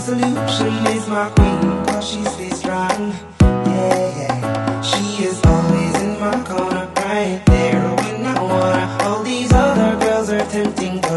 solution is my queen, cause she stays strong. Yeah, yeah. She is always in my corner, right there when I wanna. All these other girls are tempting.